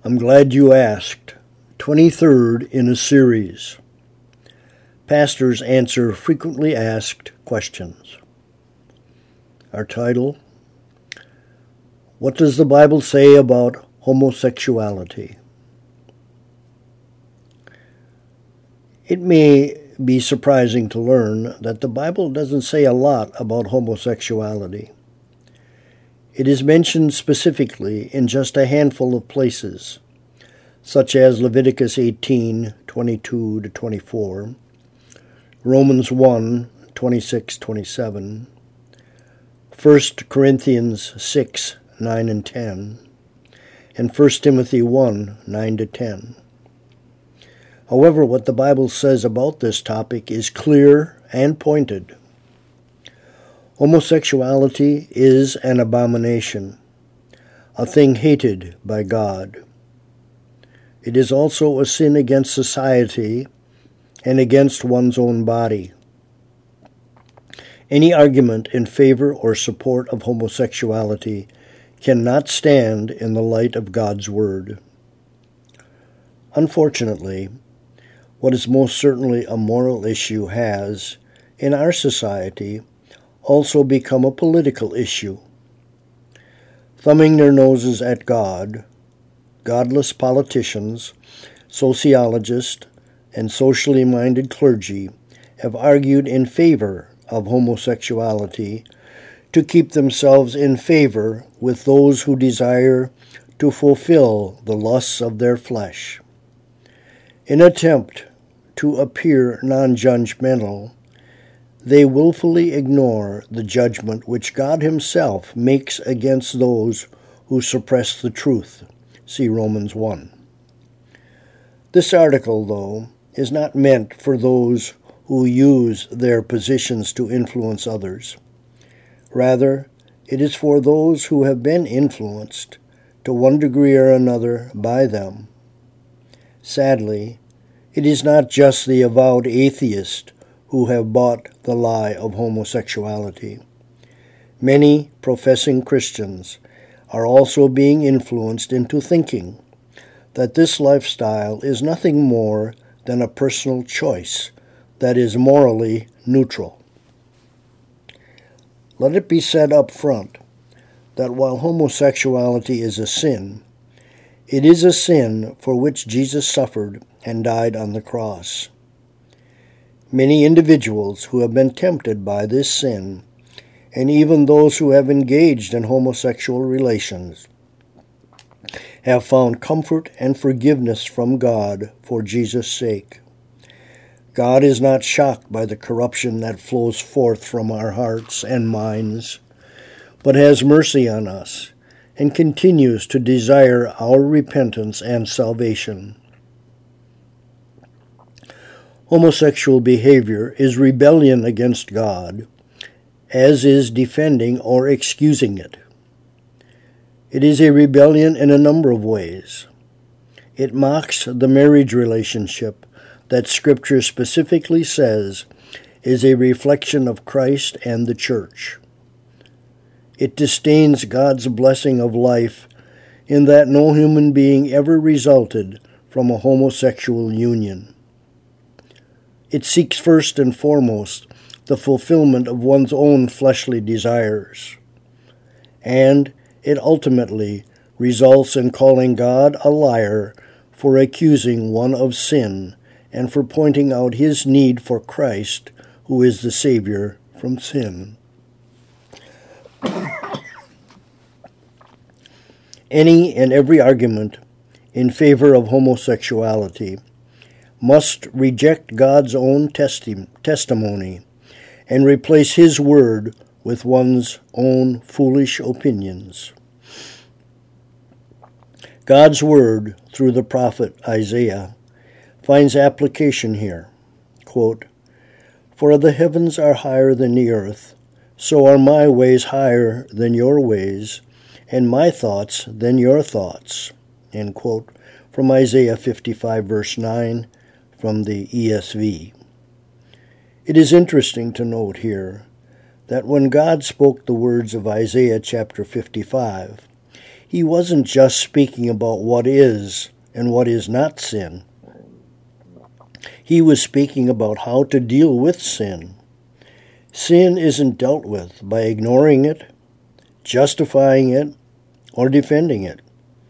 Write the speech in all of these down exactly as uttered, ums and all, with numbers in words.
I'm glad you asked. twenty-third in a series. Pastors answer frequently asked questions. Our title, What does the Bible say about homosexuality? It may be surprising to learn that the Bible doesn't say a lot about homosexuality. It is mentioned specifically in just a handful of places, such as Leviticus eighteen, twenty-two to twenty-four, Romans one, twenty-six to twenty-seven, First Corinthians six, nine and ten, and First Timothy one, nine to ten. However, what the Bible says about this topic is clear and pointed. Homosexuality is an abomination, a thing hated by God. It is also a sin against society and against one's own body. Any argument in favor or support of homosexuality cannot stand in the light of God's Word. Unfortunately, what is most certainly a moral issue has, in our society, also become a political issue. Thumbing their noses at God, godless politicians, sociologists, and socially minded clergy have argued in favor of homosexuality to keep themselves in favor with those who desire to fulfill the lusts of their flesh. In an attempt to appear non-judgmental, they willfully ignore the judgment which God Himself makes against those who suppress the truth. See Romans one. This article, though, is not meant for those who use their positions to influence others. Rather, it is for those who have been influenced, to one degree or another, by them. Sadly, it is not just the avowed atheist who have bought the lie of homosexuality. Many professing Christians are also being influenced into thinking that this lifestyle is nothing more than a personal choice that is morally neutral. Let it be said up front that while homosexuality is a sin, it is a sin for which Jesus suffered and died on the cross. Many individuals who have been tempted by this sin, and even those who have engaged in homosexual relations, have found comfort and forgiveness from God for Jesus' sake. God is not shocked by the corruption that flows forth from our hearts and minds, but has mercy on us and continues to desire our repentance and salvation. Homosexual behavior is rebellion against God, as is defending or excusing it. It is a rebellion in a number of ways. It mocks the marriage relationship that Scripture specifically says is a reflection of Christ and the church. It disdains God's blessing of life in that no human being ever resulted from a homosexual union. It seeks first and foremost the fulfillment of one's own fleshly desires. And it ultimately results in calling God a liar for accusing one of sin and for pointing out His need for Christ, who is the Savior from sin. Any and every argument in favor of homosexuality must reject God's own testi- testimony and replace His word with one's own foolish opinions. God's word, through the prophet Isaiah, finds application here. Quote, "For the heavens are higher than the earth, so are my ways higher than your ways, and my thoughts than your thoughts." End quote. From Isaiah fifty-five, verse nine, from the E S V. It is interesting to note here that when God spoke the words of Isaiah chapter fifty-five, he wasn't just speaking about what is and what is not sin. He was speaking about how to deal with sin. Sin isn't dealt with by ignoring it, justifying it, or defending it.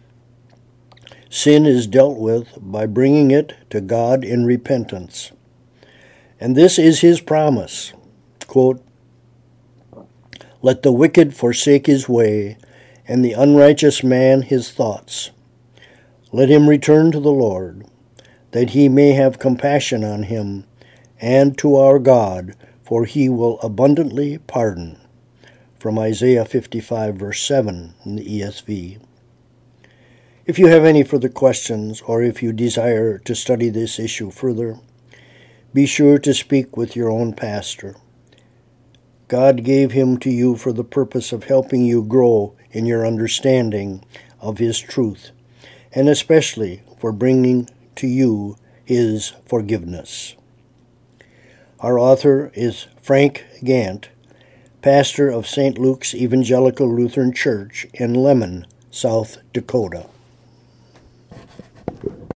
Sin is dealt with by bringing it to God in repentance. And this is his promise, quote, "Let the wicked forsake his way, and the unrighteous man his thoughts. Let him return to the Lord, that he may have compassion on him, and to our God, for he will abundantly pardon." From Isaiah fifty-five, verse seven in the E S V. If you have any further questions, or if you desire to study this issue further, be sure to speak with your own pastor. God gave him to you for the purpose of helping you grow in your understanding of his truth, and especially for bringing to you his forgiveness. Our author is Frank Gant, pastor of Saint Luke's Evangelical Lutheran Church in Lemon, South Dakota.